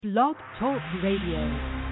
Blog Talk Radio.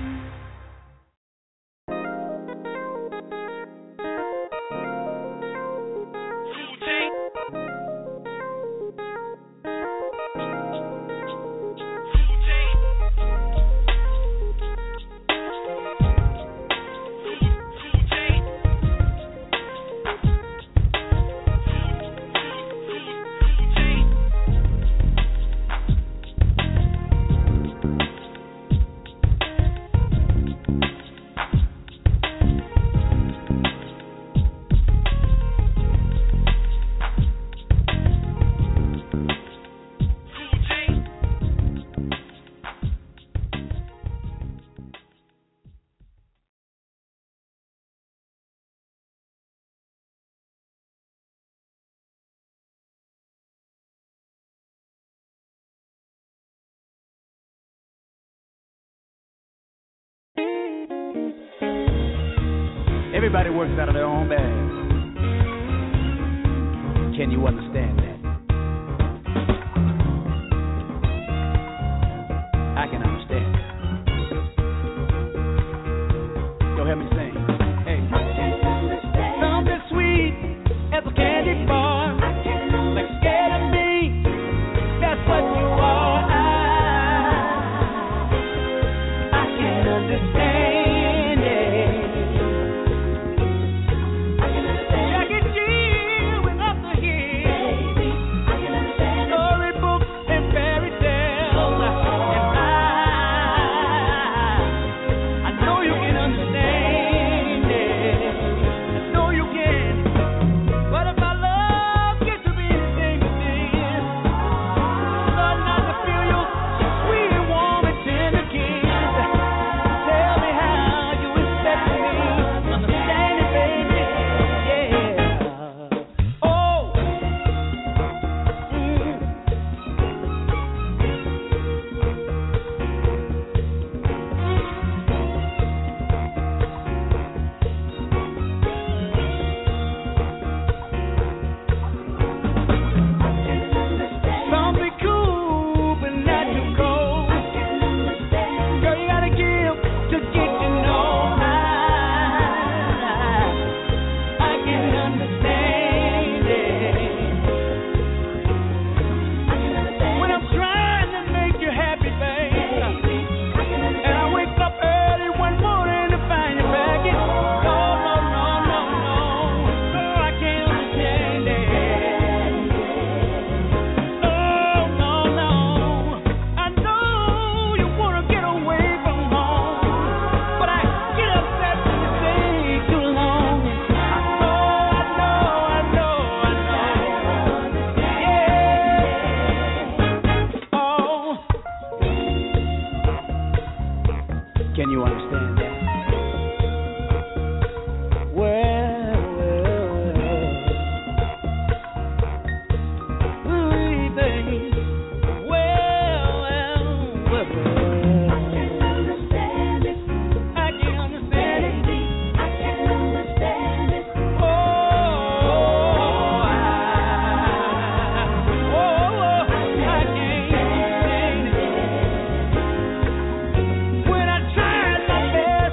Everybody works out of their own bag. Can you understand that? I can understand. Go help me sing. Hey. Something sweet as a candy bar. Like scared of me. That's what you are. I can understand. When I tried my best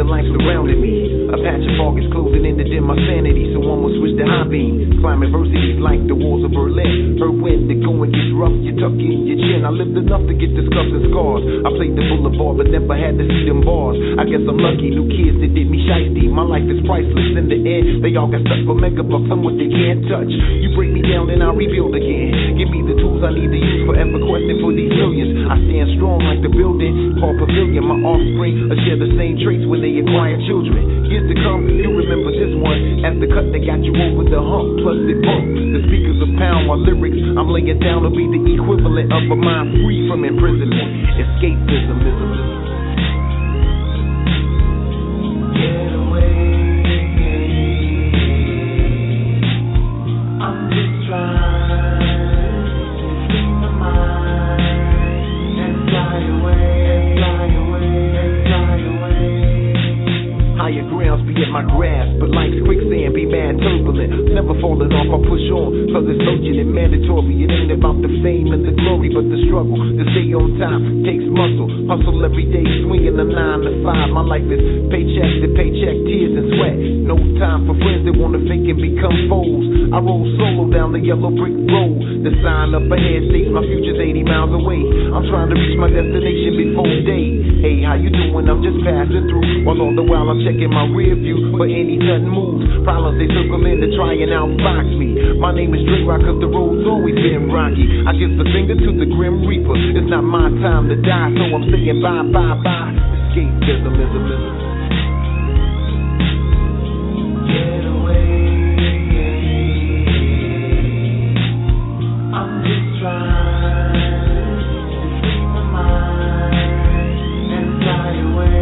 life surrounding me. A patch of fog is closing in to dim my sanity, so one will switch to high beam. Climb adversities like the walls of Berlin. Heard when the going gets rough, you tuck in your chin. I lived enough to get disgusting scars. I played the boulevard, but never had to see them bars. I guess I'm lucky, new kids that did me shiesty. My life is priceless in the air. They all got stuck for megabucks, I'm what they can't touch. You break me down, then I'll rebuild again. Give me the tools I need to use, forever questing for these millions. I stand strong like the building called Pavilion. My offspring will share the same traits when they acquire children. Years to come, you remember this one as the cut that got you over the hump, plus it bumped. The speakers a pound while lyrics I'm laying down will be the equivalent of a mind free from imprisonment. Escapism. Get away. I'm just trying to free my mind and fly away. Higher grounds be at my grasp, but life's quicksand be mad turbulent. Never falling off, I push on, cause it's urgent and mandatory. It ain't about the fame and the glory, but the struggle to stay on top takes muscle. Hustle every day, swinging a 9 to 5. My life is paycheck to paycheck, tears and sweat. No time for friends that wanna fake and become foes. I roll solo down the yellow brick road. The sign up ahead states my future's 80 miles away. I'm trying to reach my destination before day. Hey, how you doing? I'm just passing through. While all the while I'm checking my rear view for any sudden moves. Problems they circle in to try and outbox me. My name is Dre Rock, cause the road's always been rocky. I give the finger to the Grim Reaper. It's not my time to die, so I'm saying bye, bye, bye. Escapism. Get away. I'm just trying to free my mind and fly away.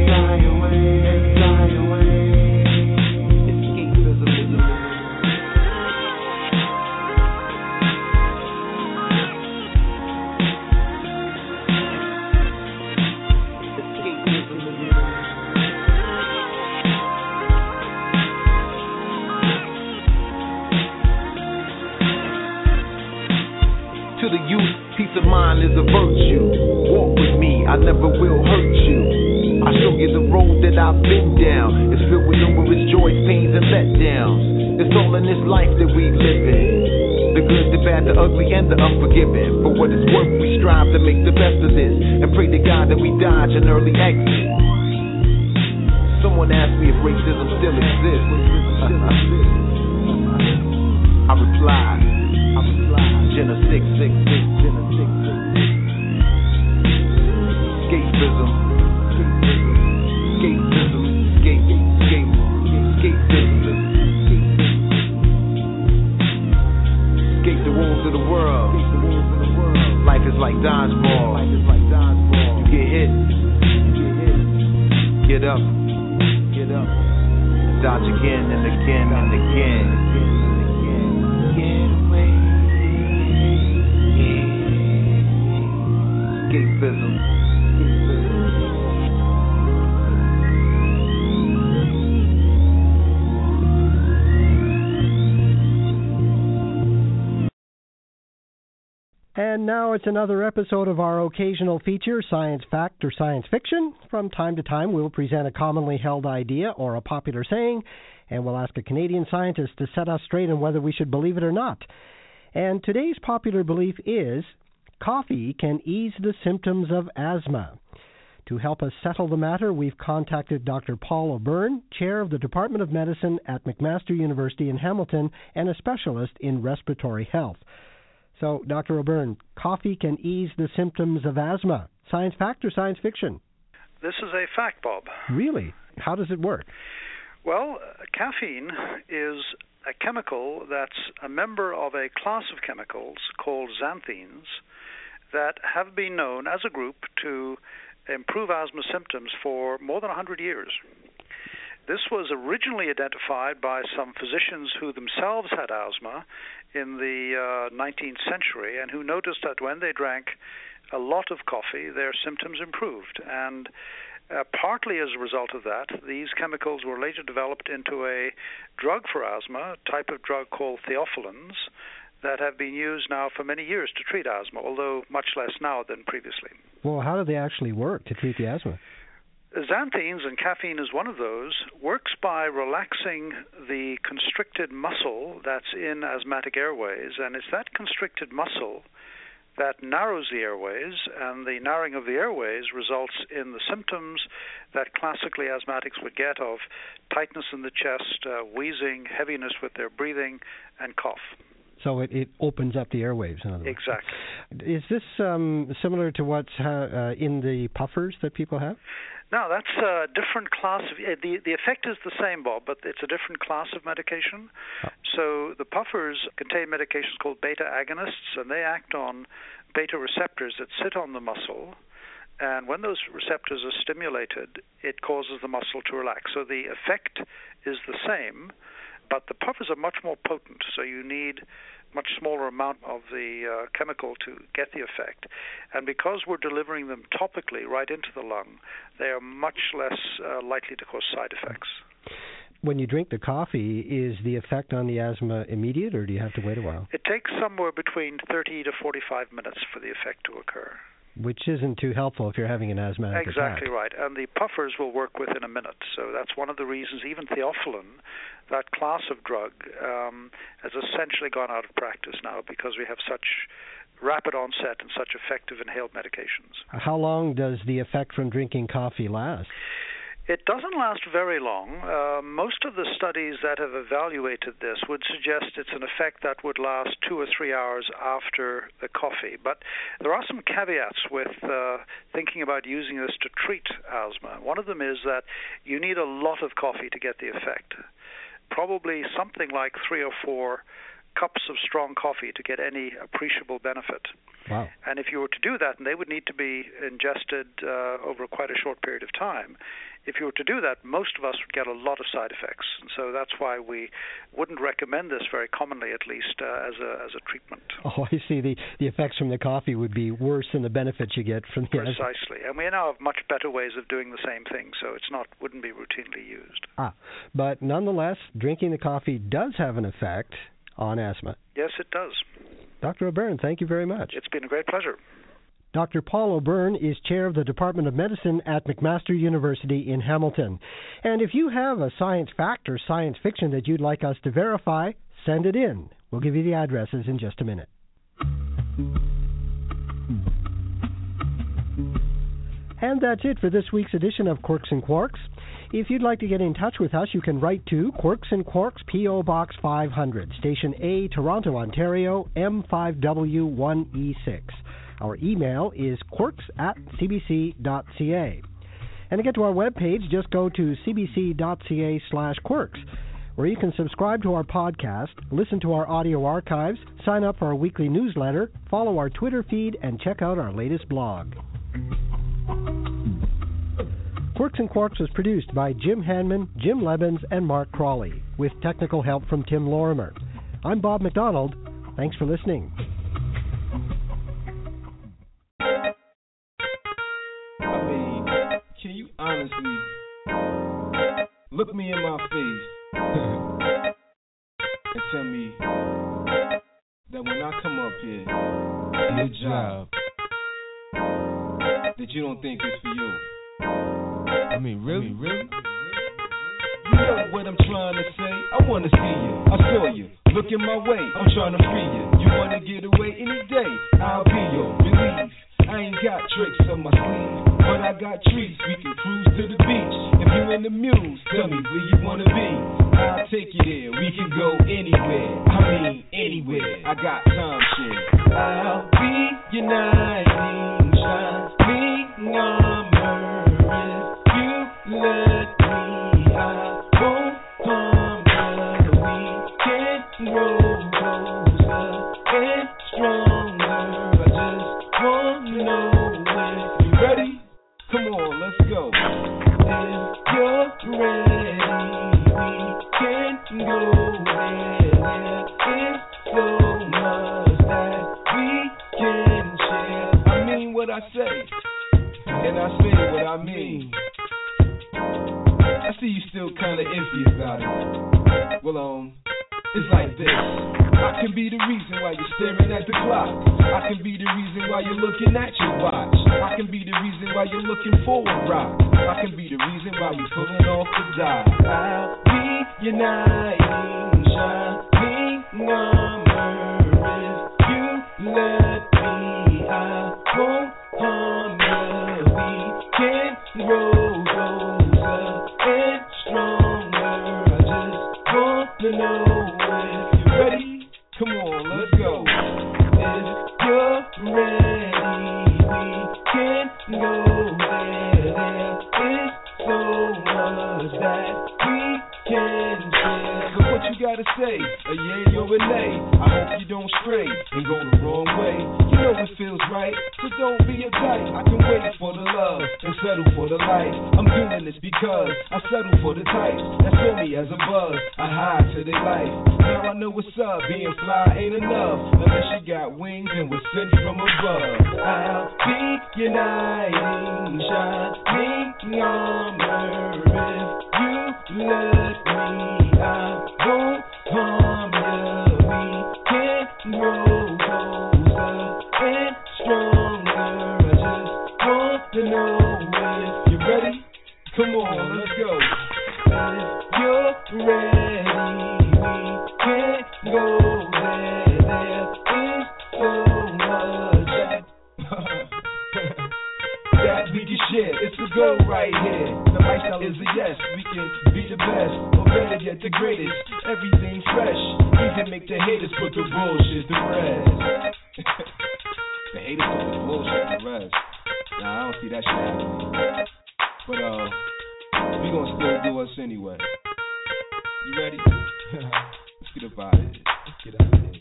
To the youth, peace of mind is a virtue. Walk with me, I never will hurt you. I show you the road that I've been down. It's filled with numerous joys, pains, and letdowns. It's all in this life that we live in. The good, the bad, the ugly, and the unforgiving. For what it's worth, we strive to make the best of this and pray to God that we dodge an early exit. Someone asked me if racism still exists. I replied, Jenna 666, Jenna 666. Escapism. Escape the wolves of the world. Life is like dodgeball. You get hit. Get up. Dodge again and again and again. Get away. Escapism. And now it's another episode of our occasional feature, Science Fact or Science Fiction. From time to time, we'll present a commonly held idea or a popular saying, and we'll ask a Canadian scientist to set us straight on whether we should believe it or not. And today's popular belief is coffee can ease the symptoms of asthma. To help us settle the matter, we've contacted Dr. Paul O'Byrne, chair of the Department of Medicine at McMaster University in Hamilton and a specialist in respiratory health. So, Dr. O'Byrne, coffee can ease the symptoms of asthma. Science fact or science fiction? This is a fact, Bob. Really? How does it work? Well, caffeine is a chemical that's a member of a class of chemicals called xanthines that have been known as a group to improve asthma symptoms for more than 100 years. This was originally identified by some physicians who themselves had asthma in the 19th century and who noticed that when they drank a lot of coffee, their symptoms improved. And partly as a result of that, these chemicals were later developed into a drug for asthma, a type of drug called theophylline, that have been used now for many years to treat asthma, although much less now than previously. Well, how do they actually work to treat the asthma? Xanthines, and caffeine is one of those, works by relaxing the constricted muscle that's in asthmatic airways, and it's that constricted muscle that narrows the airways, and the narrowing of the airways results in the symptoms that classically asthmatics would get of tightness in the chest, wheezing, heaviness with their breathing, and cough. So it opens up the airwaves, in other words. Exactly. Is this similar to what's in the puffers that people have? No, that's a different class of... The effect is the same, Bob, but it's a different class of medication. Oh. So the puffers contain medications called beta agonists, and they act on beta receptors that sit on the muscle. And when those receptors are stimulated, it causes the muscle to relax. So the effect is the same, but the puffers are much more potent, so you need much smaller amount of the chemical to get the effect. And because we're delivering them topically right into the lung, they are much less likely to cause side effects. When you drink the coffee, is the effect on the asthma immediate, or do you have to wait a while? It takes somewhere between 30 to 45 minutes for the effect to occur. Which isn't too helpful if you're having an asthmatic attack. Exactly right. And the puffers will work within a minute. So that's one of the reasons even theophylline, that class of drug, has essentially gone out of practice now because we have such rapid onset and such effective inhaled medications. How long does the effect from drinking coffee last? It doesn't last very long. Most of the studies that have evaluated this would suggest it's an effect that would last 2 or 3 hours after the coffee. But there are some caveats with thinking about using this to treat asthma. One of them is that you need a lot of coffee to get the effect. Probably something like 3 or 4 cups of strong coffee to get any appreciable benefit. Wow. And if you were to do that, and they would need to be ingested over quite a short period of time, if you were to do that, most of us would get a lot of side effects. And so that's why we wouldn't recommend this very commonly, at least as a treatment. Oh, I see. The effects from the coffee would be worse than the benefits you get from the... Precisely. And we now have much better ways of doing the same thing, so wouldn't be routinely used. But nonetheless, drinking the coffee does have an effect on asthma. Yes, it does. Dr. O'Byrne, thank you very much. It's been a great pleasure. Dr. Paul O'Byrne is chair of the Department of Medicine at McMaster University in Hamilton. And if you have a science fact or science fiction that you'd like us to verify, send it in. We'll give you the addresses in just a minute. And that's it for this week's edition of Quirks and Quarks. If you'd like to get in touch with us, you can write to Quirks and Quarks, P.O. Box 500, Station A, Toronto, Ontario, M5W1E6. Our email is quirks@cbc.ca. And to get to our webpage, just go to cbc.ca/quirks, where you can subscribe to our podcast, listen to our audio archives, sign up for our weekly newsletter, follow our Twitter feed, and check out our latest blog. Quirks and Quarks was produced by Jim Hanman, Jim Lebbins, and Mark Crawley, with technical help from Tim Lorimer. I'm Bob McDonald. Thanks for listening. Can you honestly look me in my face and tell me that when I come up here to your job, that you don't think it's for you? I mean, really? You know what I'm trying to say? I want to see you. I saw you. Looking my way. I'm trying to free you. You want to get away any day? I'll be your relief. I ain't got tricks on my sleeve, but I got treats. We can cruise to the beach. If you in the muse, tell me where you wanna be. I'll take you there. We can go anywhere. I mean anywhere. I got time shit. I'll be your knight in shine. Me armor if you let me. I won't harm you. We can grow closer and stronger. I just want to know when you ready. Come on, let's go. If you're ready, we can go there. There is so much that we can share. I mean what I say, and I say what I mean. I see you still kinda iffy about it. Well, it's like this. I can be the reason why you're staring at the clock. I can be the reason why you're looking at your watch. I can be the reason why you're looking for a rock. I can be the reason why you're pulling off the dime. I'll be your knight in shining armor. If you let me, I won't harm you. We can grow closer and stronger. I just want to know if you're ready. Come on, let's go. If you're ready, we can go there. There is so much that we can share. So what you gotta say? A yay or a nay? I hope you don't stray and go the wrong way. You know it feels right, so don't be uptight. I can wait for the love and settle for the life. I'm doing this because I settle for the types that feel me as a buzz. I hide to their life. Now I know what's up. Being fly ain't enough unless you got wings and was sent from above. I'll be your knight in shining armor. If you let me, I won't harm you. We can grow closer and stronger. I just want to know if you're ready. Come on, let's go. If you're ready, we can go there. There is so much that we can share. It's a go right here. The lifestyle is a yes. We can be the best, or better yet, the greatest. Everything fresh. Even make the haters put the bullshit to rest. The haters put the bullshit to rest. Nah, I don't see that shit happening. But we gonna still do us anyway. You ready? Let's get up out of here. Let's get out of here.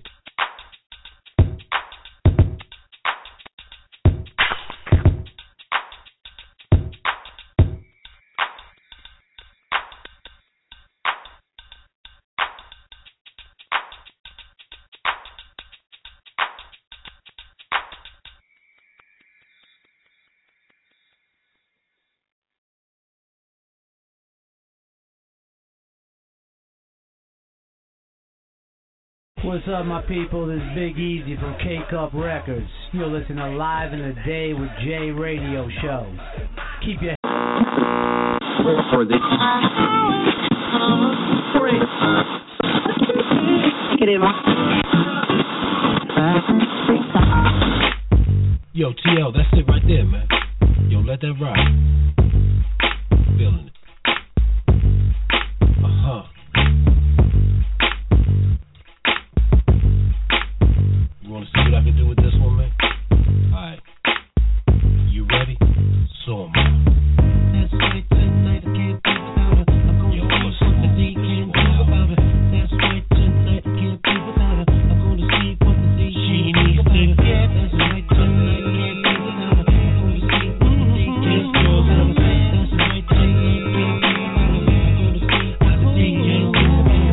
What's up, my people? This is Big Easy from K-Cup Records. You're listening to Live in the Day with Jay Radio Show. Keep your Yo, TL, that's it right there, man. Yo, let that rock. Feeling it. You wanna see what I can do with this one, man? Alright. You ready? So am I. That's right, tonight I can't be without her. I'm gonna see something they can't do about her. That's right, tonight I can't be without her. I'm gonna see what the day she needs to do. That's right, tonight I can't be without her. I'm gonna see what the day can't do about her. That's right, tonight I can't be without her. I'm gonna see what the day can't do about her.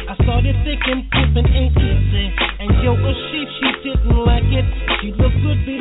She didn't like it. She looked good.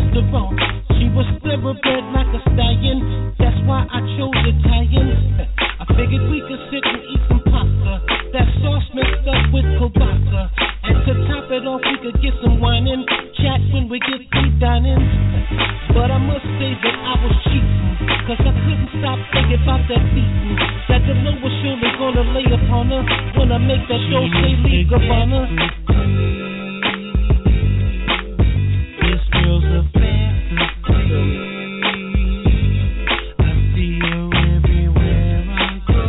testosterone. She was thoroughbred like a stallion. That's why I chose Italian. I figured we could sit and eat some pasta. That sauce mixed up with kielbasa. And to top it off, we could get some wine and chat when we get through dining. But I must say that I was cheating, cause I couldn't stop thinking about that beating that the lower shoulder gonna lay upon her when I make that Dolce & Gabbana. This girl's a fantasy. I see her everywhere I go.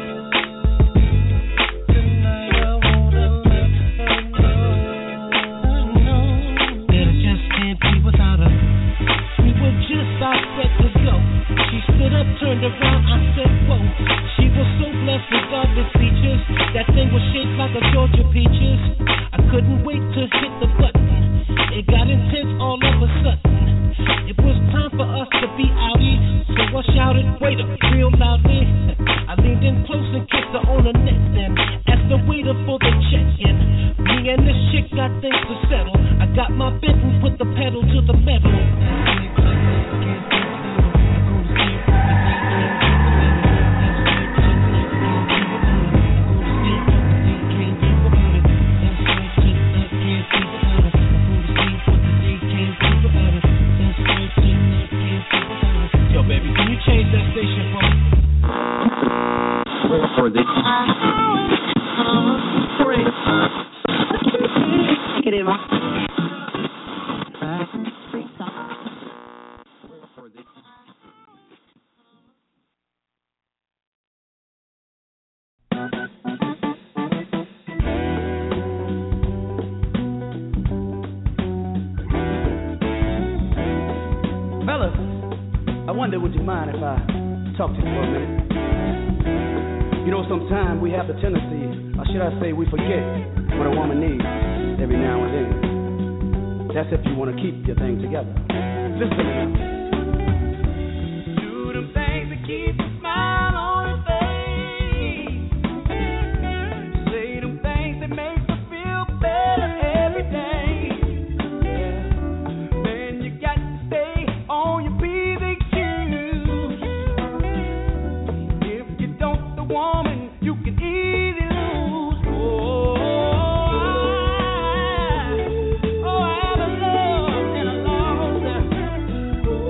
Tonight I wanna let her know that I just can't be without her. We were just about set to go. She stood up, turned around, I said, whoa. She was so blessed with godless features. That thing was shaped like a Georgia peaches. I couldn't wait to hit the button. It got intense all of a sudden. It was time for us to be outie, so I shouted, wait up, real loudly. I leaned in close and kissed her on the neck then, asked the waiter for the check-in. Me and this chick got things to settle. I got my bit and put the pedal to the metal. Yo, baby, can you change that station for me? For this. Fellas, I wonder, would you mind if I talk to you for a minute? You know, sometimes we have the tendency, or should I say we forget what a woman needs every now and then. That's if you want to keep your thing together. Listen to me. Do the things that keep a smile on her face. Say the things that make her feel better every day. Yeah. Then you got to stay on your P's and Q's. If you don't, the woman, you can easily lose. Oh, I have a love and a loss. Oh,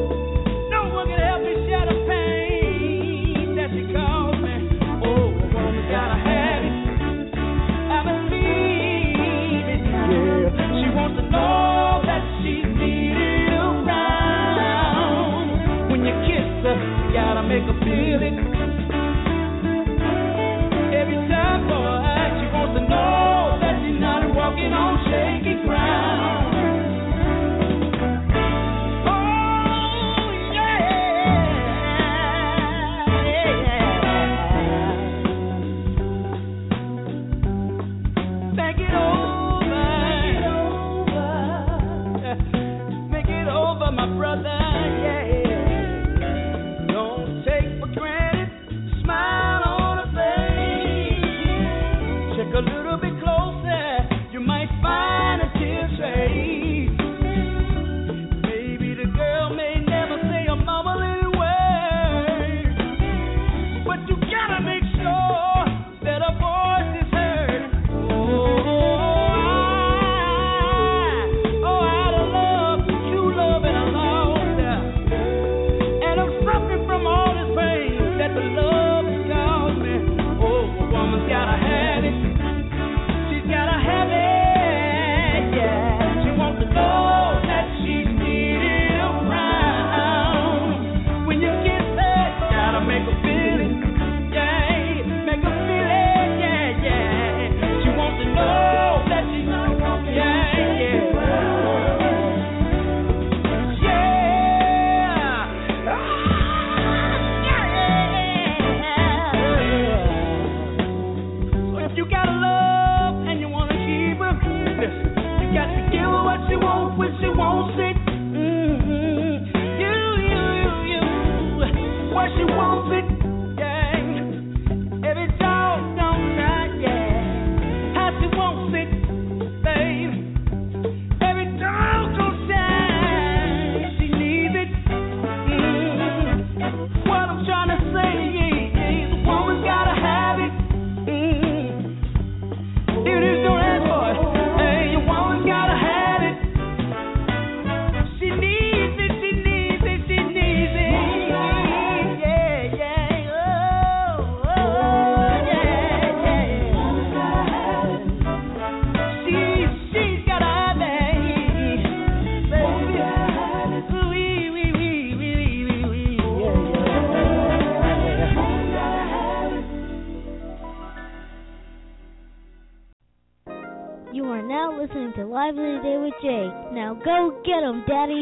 You are now listening to Live in the Day with Jay. Now go get 'em, Daddy.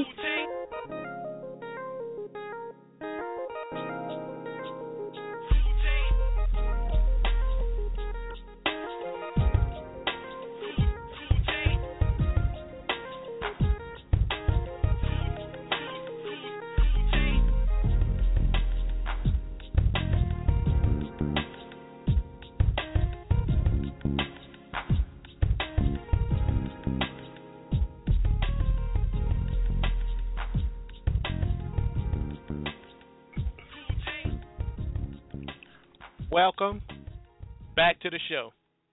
Welcome back to the show.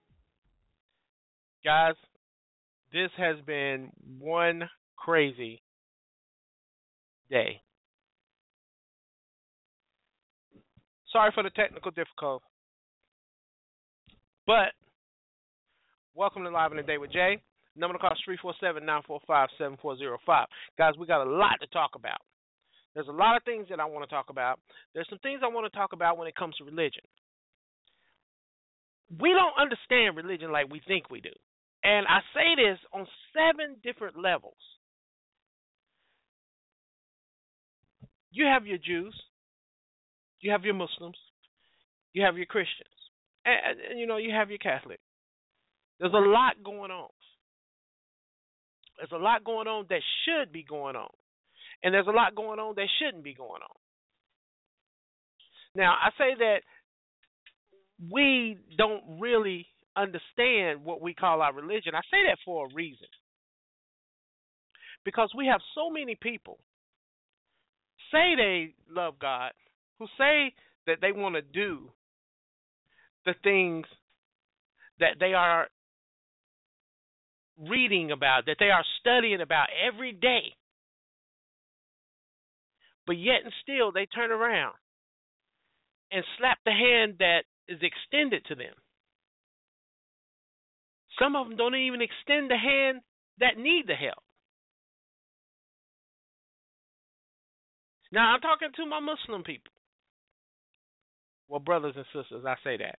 Guys, this has been one crazy day. Sorry for the technical difficulty, but welcome to Live in the Day with Jay. Number to call is 347-945-7405. Guys, we got a lot to talk about. There's a lot of things that I want to talk about. There's some things I want to talk about when it comes to religion. We don't understand religion like we think we do. And I say this on 7 different levels. You have your Jews, you have your Muslims, you have your Christians, and you have your Catholic. There's a lot going on. There's a lot going on that should be going on. And there's a lot going on that shouldn't be going on. Now, I say that we don't really understand what we call our religion. I say that for a reason. Because we have so many people say they love God, who say that they want to do the things that they are reading about, that they are studying about every day. But yet and still they turn around and slap the hand that is extended to them. Some of them don't even extend the hand that need the help. Now, I'm talking to my Muslim people. Well, brothers and sisters, I say that.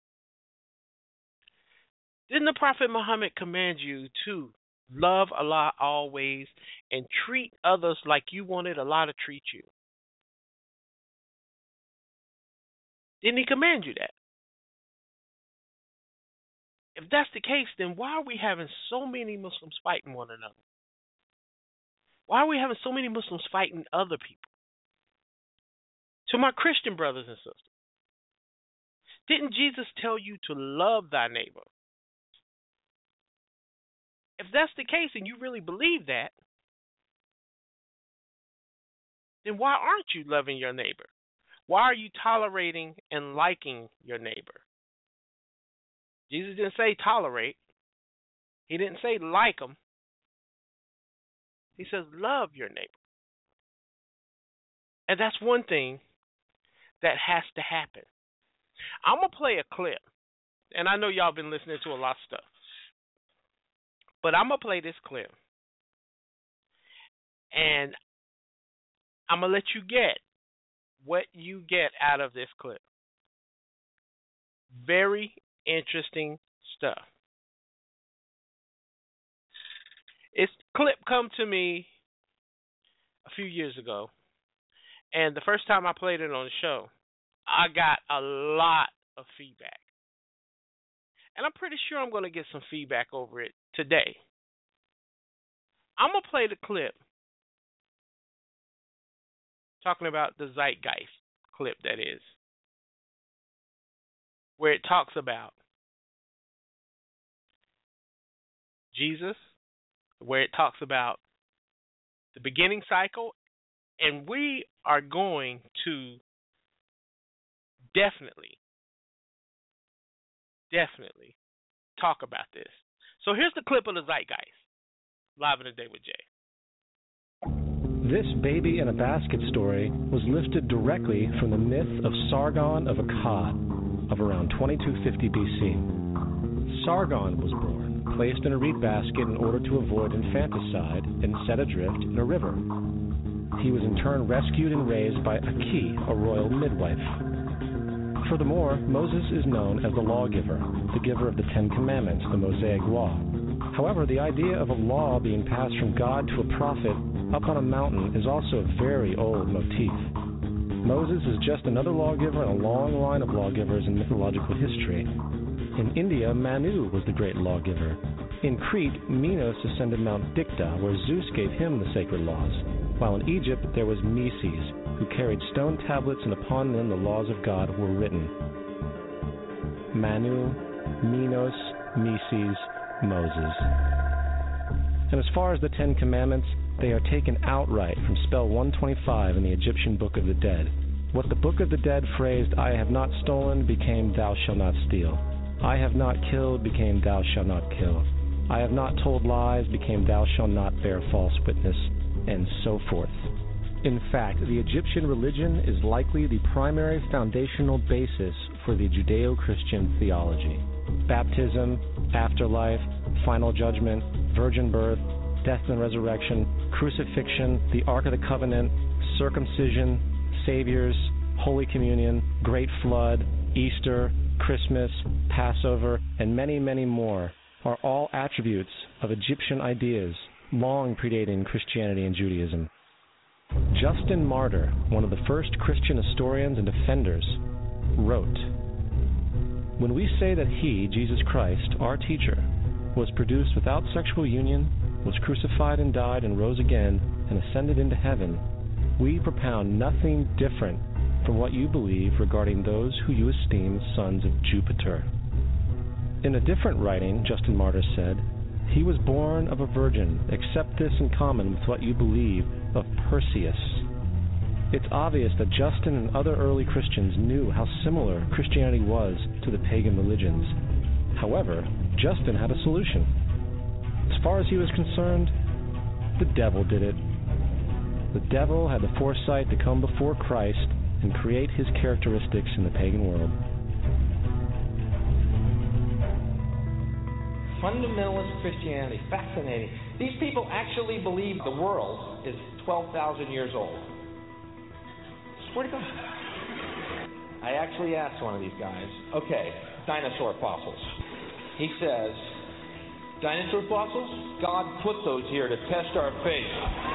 Didn't the Prophet Muhammad command you to love Allah always and treat others like you wanted Allah to treat you? Didn't he command you that? If that's the case, then why are we having so many Muslims fighting one another? Why are we having so many Muslims fighting other people? To my Christian brothers and sisters, didn't Jesus tell you to love thy neighbor? If that's the case and you really believe that, then why aren't you loving your neighbor? Why are you tolerating and liking your neighbor? Jesus didn't say tolerate. He didn't say like them. He says love your neighbor. And that's one thing that has to happen. I'm going to play a clip. And I know y'all been listening to a lot of stuff. But I'm going to play this clip. And I'm going to let you get what you get out of this clip. Very interesting stuff. This clip come to me a few years ago. And the first time I played it on the show, I got a lot of feedback. And I'm pretty sure I'm going to get some feedback over it today. I'm going to play the clip talking about the Zeitgeist clip, that is, where it talks about Jesus, where it talks about the beginning cycle, and we are going to definitely talk about this. So here's the clip of the Zeitgeist, Live in the Day with Jay. This baby in a basket story was lifted directly from the myth of Sargon of Akkad of around 2250 BC. Sargon was born, placed in a reed basket in order to avoid infanticide, and set adrift in a river. He was in turn rescued and raised by Aki, a royal midwife. Furthermore, Moses is known as the lawgiver, the giver of the Ten Commandments, the Mosaic Law. However, the idea of a law being passed from God to a prophet up on a mountain is also a very old motif. Moses is just another lawgiver in a long line of lawgivers in mythological history. In India, Manu was the great lawgiver. In Crete, Minos ascended Mount Dicta, where Zeus gave him the sacred laws, while in Egypt there was Meses, who carried stone tablets and upon them the laws of God were written. Manu, Minos, Meses, Moses. And as far as the Ten Commandments, they are taken outright from spell 125 in the Egyptian Book of the Dead. What the Book of the Dead phrased, "I have not stolen," became "Thou shalt not steal." "I have not killed," became "Thou shalt not kill." "I have not told lies," became "Thou shalt not bear false witness," and so forth. In fact, the Egyptian religion is likely the primary foundational basis for the Judeo-Christian theology. Baptism, afterlife, final judgment, virgin birth, death and resurrection, crucifixion, the Ark of the Covenant, circumcision, saviors, Holy Communion, Great Flood, Easter, Christmas, Passover, and many, many more are all attributes of Egyptian ideas long predating Christianity and Judaism. Justin Martyr, one of the first Christian historians and defenders, wrote, "When we say that he, Jesus Christ, our teacher, was produced without sexual union, was crucified and died and rose again and ascended into heaven, we propound nothing different from what you believe regarding those who you esteem sons of Jupiter." In a different writing, Justin Martyr said, "He was born of a virgin, except this in common with what you believe of Perseus." It's obvious that Justin and other early Christians knew how similar Christianity was to the pagan religions. However, Justin had a solution. As far as he was concerned, the devil did it. The devil had the foresight to come before Christ and create his characteristics in the pagan world. Fundamentalist Christianity, fascinating. These people actually believe the world is 12,000 years old. Swear to God. I actually asked one of these guys, okay, dinosaur fossils. He says, dinosaur fossils? God put those here to test our faith.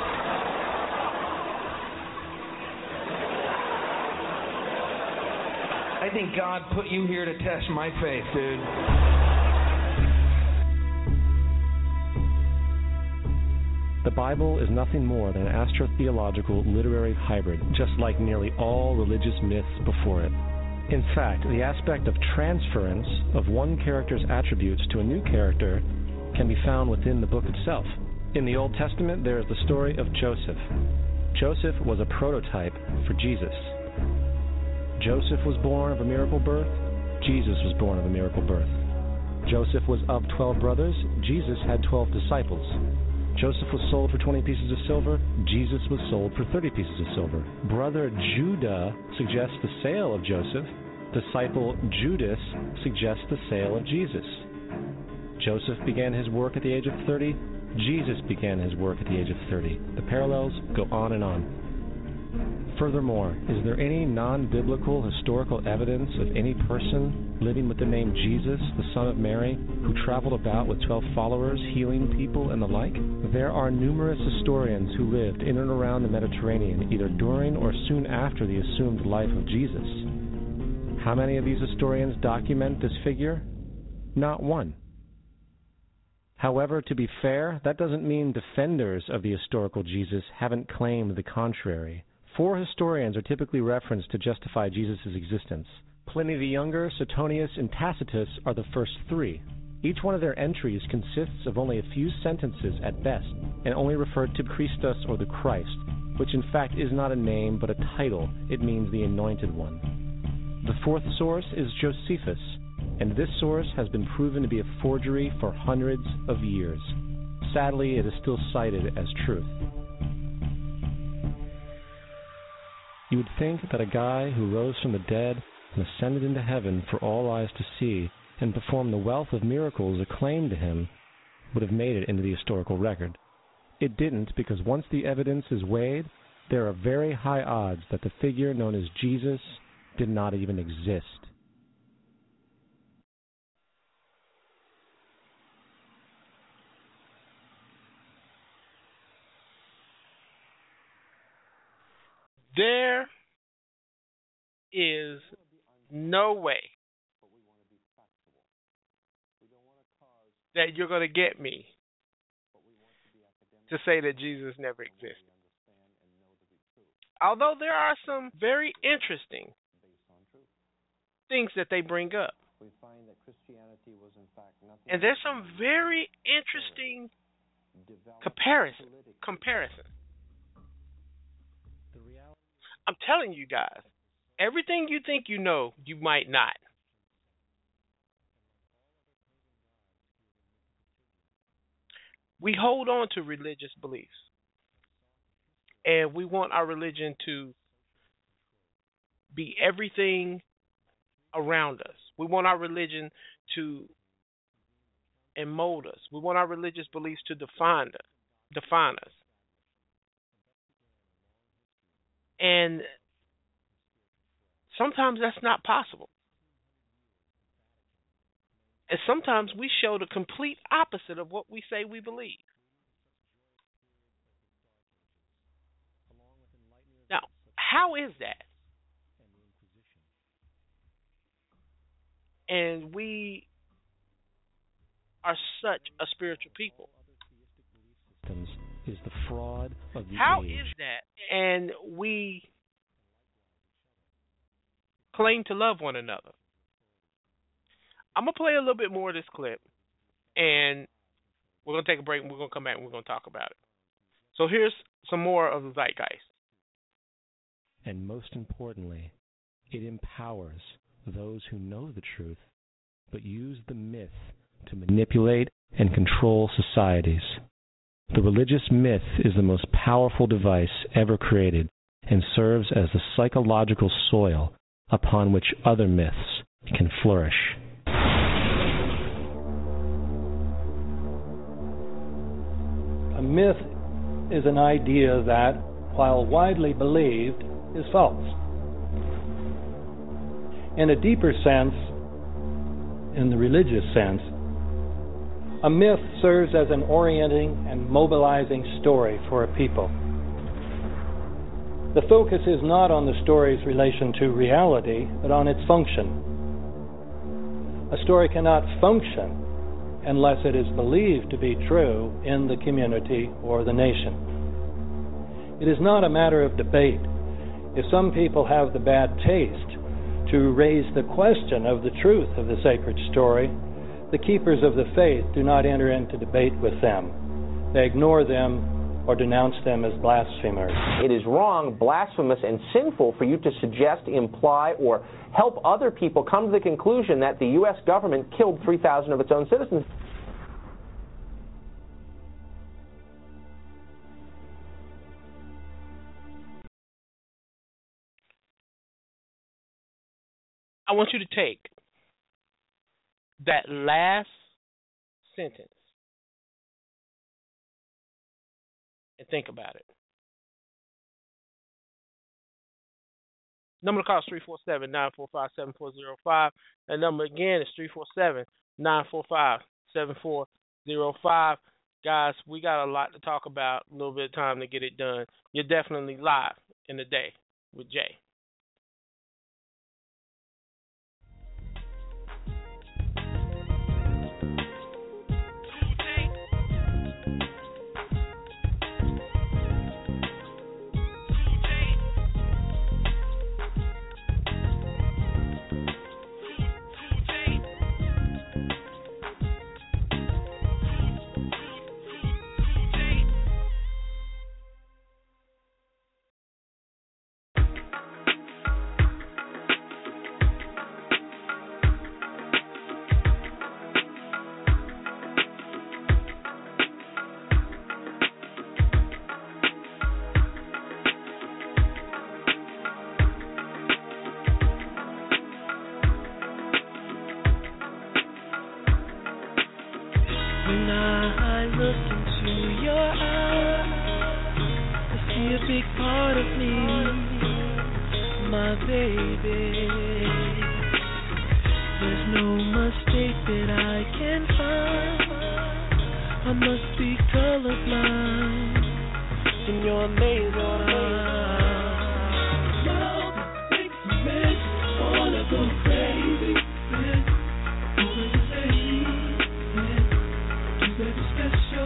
I think God put you here to test my faith, dude. The Bible is nothing more than an astrotheological literary hybrid, just like nearly all religious myths before it. In fact, the aspect of transference of one character's attributes to a new character can be found within the book itself. In the Old Testament, there is the story of Joseph. Joseph was a prototype for Jesus. Joseph was born of a miracle birth. Jesus was born of a miracle birth. Joseph was of 12 brothers. Jesus had 12 disciples. Joseph was sold for 20 pieces of silver. Jesus was sold for 30 pieces of silver. Brother Judah suggests the sale of Joseph. Disciple Judas suggests the sale of Jesus. Joseph began his work at the age of 30. Jesus began his work at the age of 30. The parallels go on and on. Furthermore, is there any non-biblical historical evidence of any person living with the name Jesus, the son of Mary, who traveled about with 12 followers, healing people and the like? There are numerous historians who lived in and around the Mediterranean, either during or soon after the assumed life of Jesus. How many of these historians document this figure? Not one. However, to be fair, that doesn't mean defenders of the historical Jesus haven't claimed the contrary. 4 historians are typically referenced to justify Jesus' existence. Pliny the Younger, Suetonius, and Tacitus are the first 3. Each one of their entries consists of only a few sentences at best, and only referred to Christus or the Christ, which in fact is not a name but a title. It means the Anointed One. The 4th source is Josephus, and this source has been proven to be a forgery for hundreds of years. Sadly, it is still cited as truth. You would think that a guy who rose from the dead and ascended into heaven for all eyes to see and performed the wealth of miracles acclaimed to him would have made it into the historical record. It didn't, because once the evidence is weighed, there are very high odds that the figure known as Jesus did not even exist. There is no way that you're going to get me to say that Jesus never existed. Although there are some very interesting things that they bring up. And there's some very interesting comparison. I'm telling you guys, everything you think you know, you might not. We hold on to religious beliefs. And we want our religion to be everything around us. We want our religion to mold us. We want our religious beliefs to define us. And sometimes that's not possible. And sometimes we show the complete opposite of what we say we believe. Now, how is that? And we are such a spiritual people. Is the fraud of the How age. is that? And we claim to love one another. I'm going to play a little bit more of this clip, and we're going to take a break, and we're going to come back, and we're going to talk about it. So here's some more of the zeitgeist. And most importantly, it empowers those who know the truth, but use the myth to manipulate and control societies. The religious myth is the most powerful device ever created and serves as the psychological soil upon which other myths can flourish. A myth is an idea that, while widely believed, is false. In a deeper sense, in the religious sense, a myth serves as an orienting and mobilizing story for a people. The focus is not on the story's relation to reality, but on its function. A story cannot function unless it is believed to be true in the community or the nation. It is not a matter of debate. If some people have the bad taste to raise the question of the truth of the sacred story, the keepers of the faith do not enter into debate with them. They ignore them or denounce them as blasphemers. It is wrong, blasphemous, and sinful for you to suggest, imply, or help other people come to the conclusion that the U.S. government killed 3,000 of its own citizens. I want you to take that last sentence and think about it. Number to call is 347-945-7405. That number again is 347-945-7405. Guys, we got a lot to talk about, a little bit of time to get it done. You're definitely live in the day with Jay. When I look into your eyes, I see a big part of me, my baby. There's no mistake that I can find. I must be colorblind in your amazing eyes.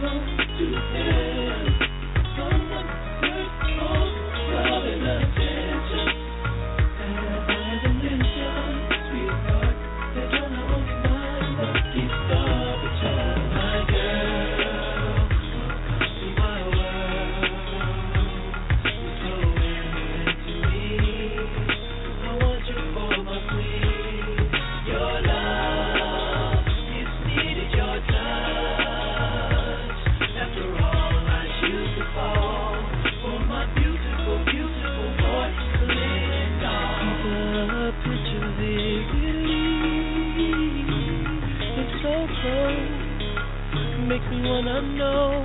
Makes me wanna know,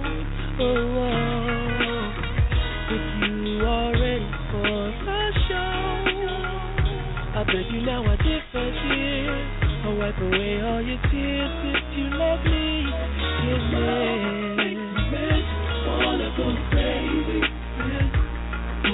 if you are ready for the show. I beg you now, I did for tears. I'll wipe away all your tears if you let me. Give me, wanna go crazy. You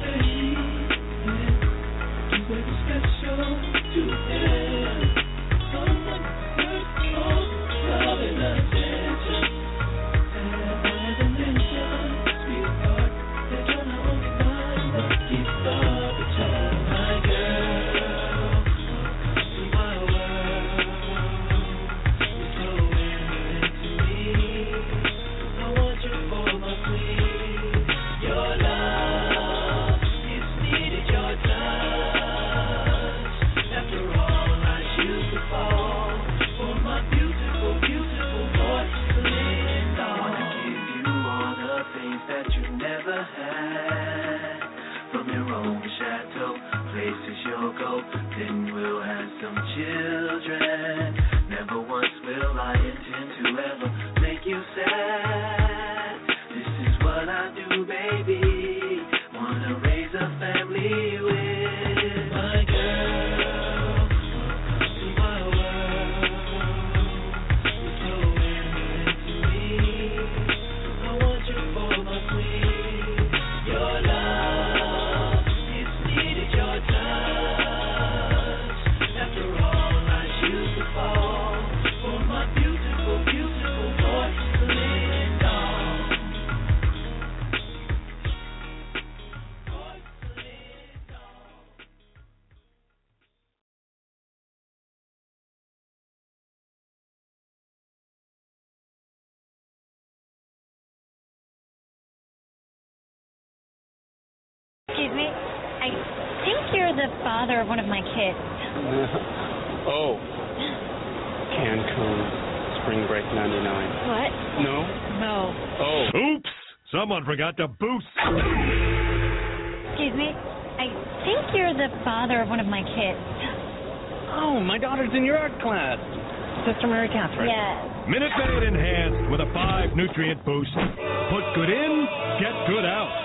were special to him. Someone for love and attention. As I mentioned, sweetheart, that you're not only mine, but keep the picture. My girl, to my world, you're so important to me. I want you for my queen. Your love, it's needed your touch. After all, I choose to fall for my beautiful, beautiful boy, Linda. I wanna give you all the things that you never had. From your own chateau, places you'll go, then we'll have some children. Never once will I intend to ever make you sad. This is what I do, baby. Wanna raise a family with my girl. To my world, you're so important to me. I want you for my queen. Your love, it's needed your touch. After all, I choose to fall for my beautiful, beautiful boy, Linda. Excuse me, I think you're the father of one of my kids. Oh. Cancun, spring break 99. What? No? No. Oh. Oops! Someone forgot to boost. Excuse me, I think you're the father of one of my kids. Oh, my daughter's in your art class. Sister Mary Catherine. Yes. Minute Maid Enhanced with a 5 nutrient boost. Put good in, get good out.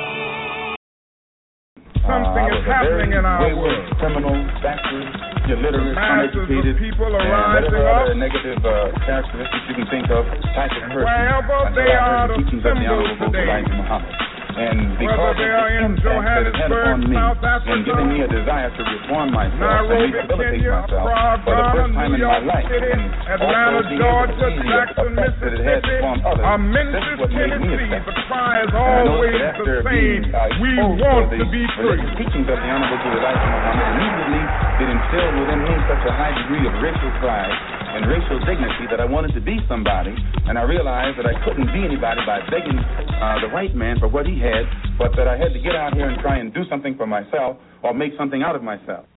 Something is happening in our world. Criminal, backward, illiterate, masses uneducated, of people are and rising whatever up. other negative characteristics you can think of, type of person. Wherever until they I heard are the the teachings of the symbols Honorable today. Elijah Muhammad. And because Whether they are of the in impact that it had upon me, Johannesburg, South and giving me a desire to reform myself Nairobi, and rehabilitate Kenya, myself Prague, for the first Ghana, time New in my York life, City, and Atlanta, also being able to Georgia, see the Jackson, effect that it has Mississippi, upon others. or This Memphis, is what made me Tennessee, effective. the cry is And I know always that the after same. being We exposed want to to be the free. teachings of the Honorable Elijah Muhammad, immediately it instilled within me such a high degree of racial pride and racial dignity that I wanted to be somebody, and I realized that I couldn't be anybody by begging the white man for what he had, but that I had to get out here and try and do something for myself or make something out of myself.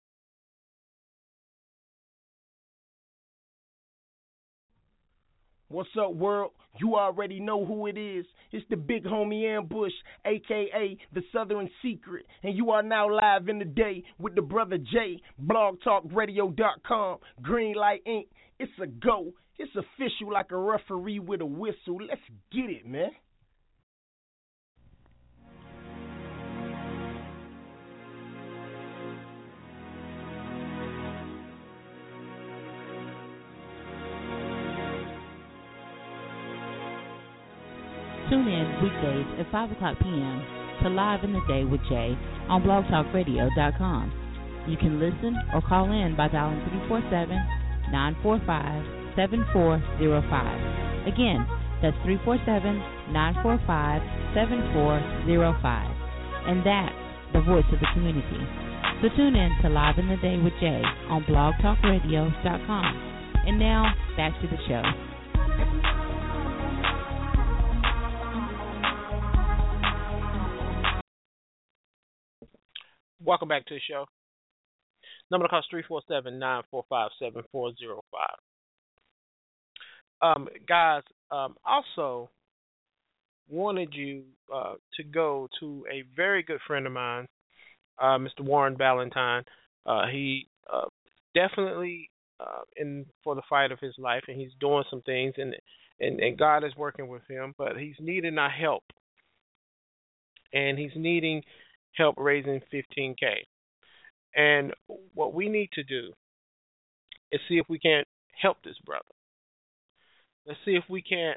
What's up, world? You already know who it is. It's the big homie Ambush, a.k.a. the Southern Secret. And you are now live in the day with the brother Jay, blogtalkradio.com, Greenlight Inc. It's a go. It's official like a referee with a whistle. Let's get it, man. Tune in weekdays at 5 o'clock p.m. to Live in the Day with Jay on blogtalkradio.com. You can listen or call in by dialing 347-945-7405. Again, That's 347-945-7405. And that's the voice of the community. So tune in to Live in the Day with Jay on blogtalkradio.com. And now, back to the show. Welcome back to the show. Number to call is 347-945-7405. Guys, also wanted you to go to a very good friend of mine, Mr. Warren Ballantyne. He definitely in for the fight of his life, and he's doing some things, and God is working with him, but he's needing our help, and he's needing help raising $15K. And what we need to do is see if we can't help this brother. Let's see if we can't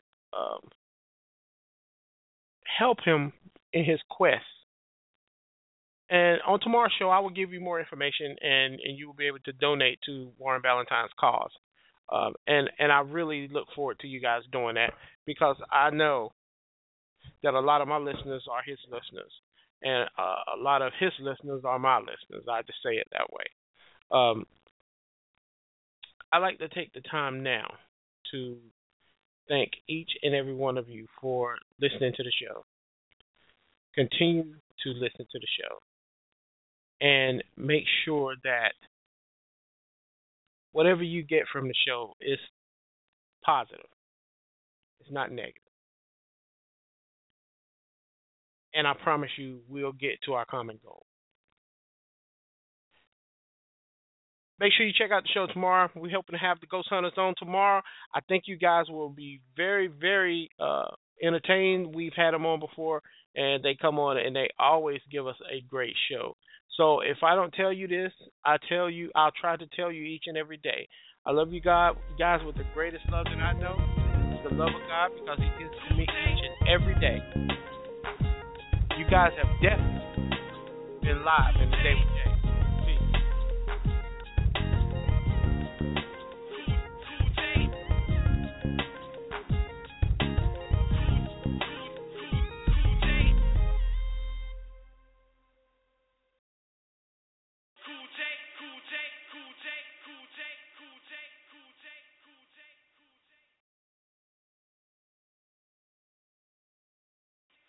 help him in his quest. And on tomorrow's show, I will give you more information, and you will be able to donate to Warren Ballantyne's cause. And I really look forward to you guys doing that, because I know that a lot of my listeners are his listeners, and a lot of his listeners are my listeners. I just say it that way. I like to take the time now to thank each and every one of you for listening to the show. Continue to listen to the show. And make sure that whatever you get from the show is positive. It's not negative. And I promise you, we'll get to our common goal. Make sure you check out the show tomorrow. We're hoping to have the Ghost Hunters on tomorrow. I think you guys will be very, very entertained. We've had them on before, and they come on, and they always give us a great show. So if I don't tell you this, I'll try to tell you each and every day. I love you guys with the greatest love that I know. It's the love of God, because He gives it to me each and every day. You guys have definitely been live in the day with